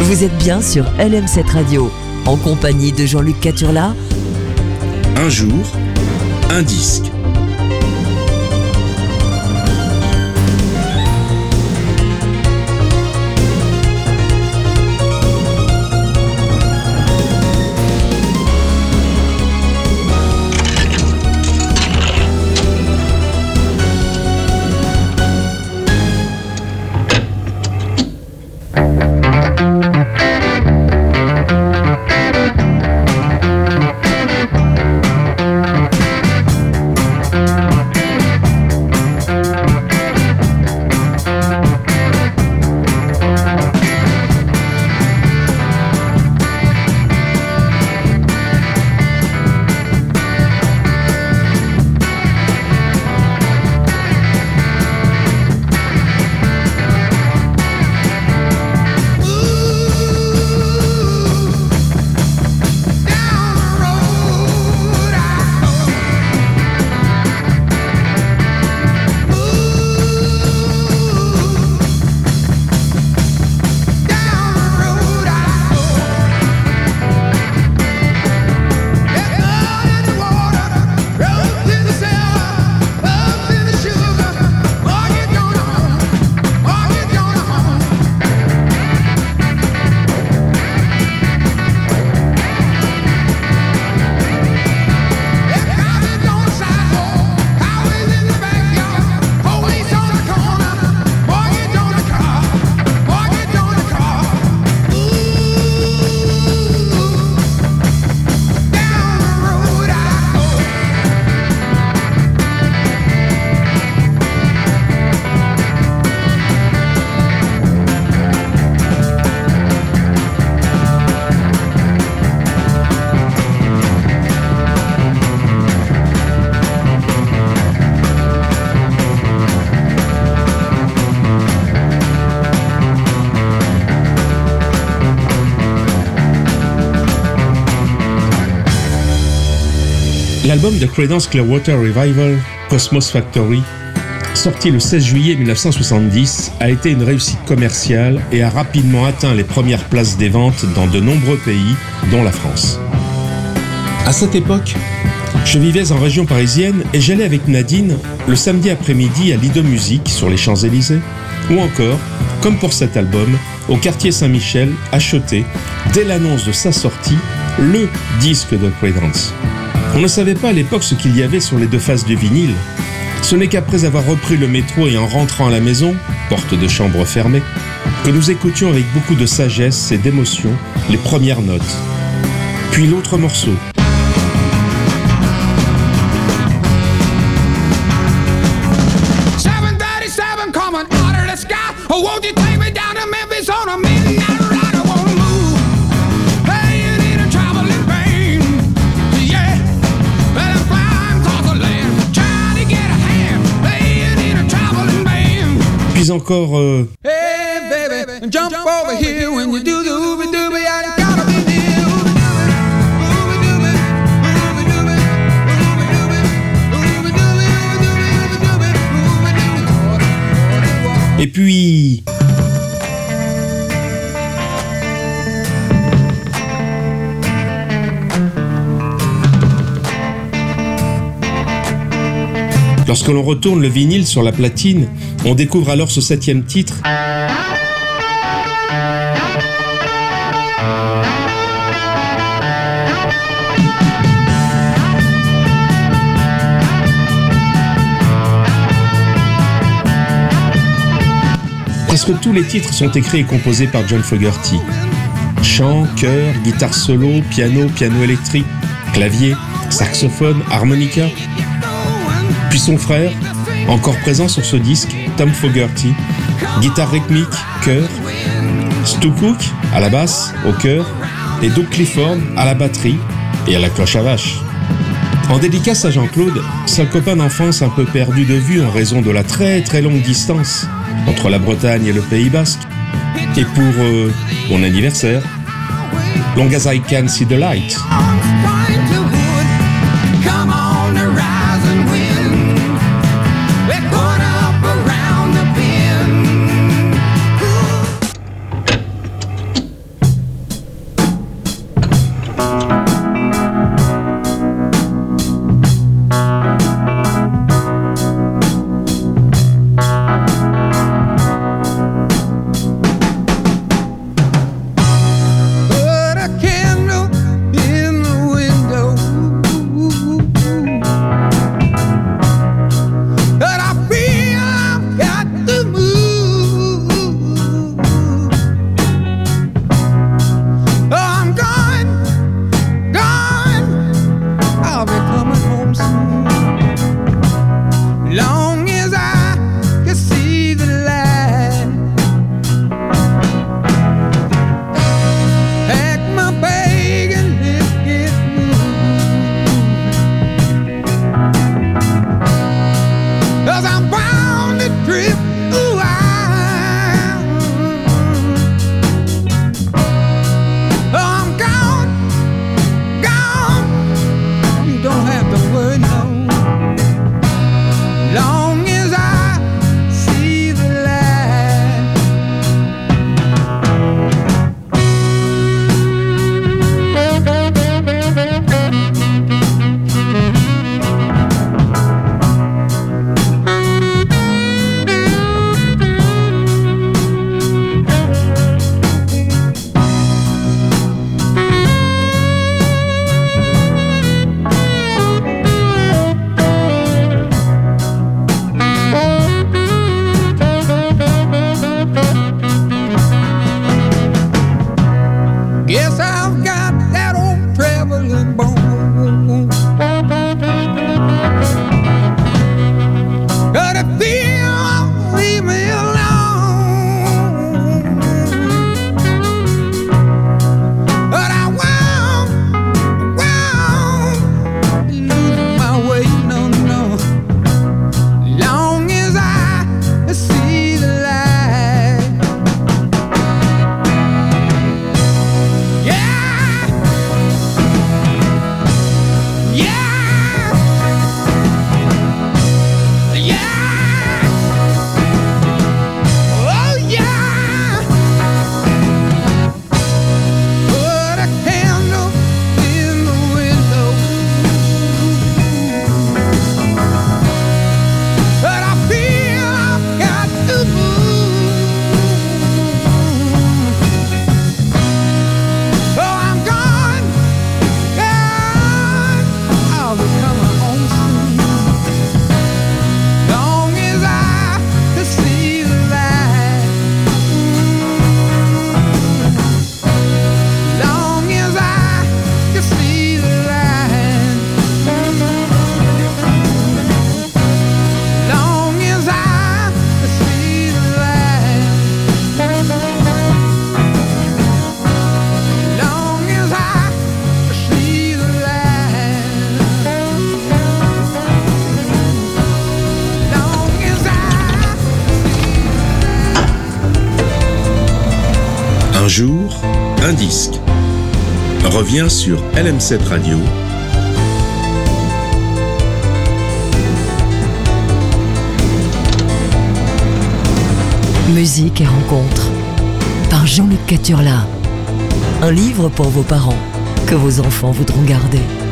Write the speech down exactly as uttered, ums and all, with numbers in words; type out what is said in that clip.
Vous êtes bien sur L M sept Radio, en compagnie de Jean-Luc Caturla. Un jour, un disque. L'album de Creedence Clearwater Revival, Cosmos Factory, sorti le seize juillet mille neuf cent soixante-dix, a été une réussite commerciale et a rapidement atteint les premières places des ventes dans de nombreux pays, dont la France. À cette époque, je vivais en région parisienne et j'allais avec Nadine le samedi après-midi à Lido Music sur les Champs-Élysées, ou encore, comme pour cet album, au quartier Saint-Michel, acheter, dès l'annonce de sa sortie, le disque de Creedence. On ne savait pas à l'époque ce qu'il y avait sur les deux faces du vinyle. Ce n'est qu'après avoir repris le métro et en rentrant à la maison, porte de chambre fermée, que nous écoutions avec beaucoup de sagesse et d'émotion les premières notes. Puis l'autre morceau. seven thirty-seven coming out of the sky. Oh, won't you take me down to Memphis on a midnight ride? I wanna move. Hey, you need a traveling pain. Yeah, well, I'm flying across the land, trying to get a hand. Hey, you need a traveling band. Puis encore... Euh... Hey, baby, jump over here when you do the ooby-dooby. I gotta be near. Et puis... Lorsque l'on retourne le vinyle sur la platine, on découvre alors ce septième titre. Presque tous les titres sont écrits et composés par John Fogerty. Chant, chœur, guitare solo, piano, piano électrique, clavier, saxophone, harmonica. Puis son frère, encore présent sur ce disque, Tom Fogerty, guitare rythmique, chœur, Stu Cook à la basse, au chœur, et Doug Clifford à la batterie et à la cloche à vache. En dédicace à Jean-Claude, son copain d'enfance un peu perdu de vue en raison de la très très longue distance entre la Bretagne et le Pays Basque, et pour euh, mon anniversaire, Long as I can see the light. Un jour, un disque revient sur L M sept Radio. Musique et rencontres par Jean-Luc Caturla. Un livre pour vos parents que vos enfants voudront garder.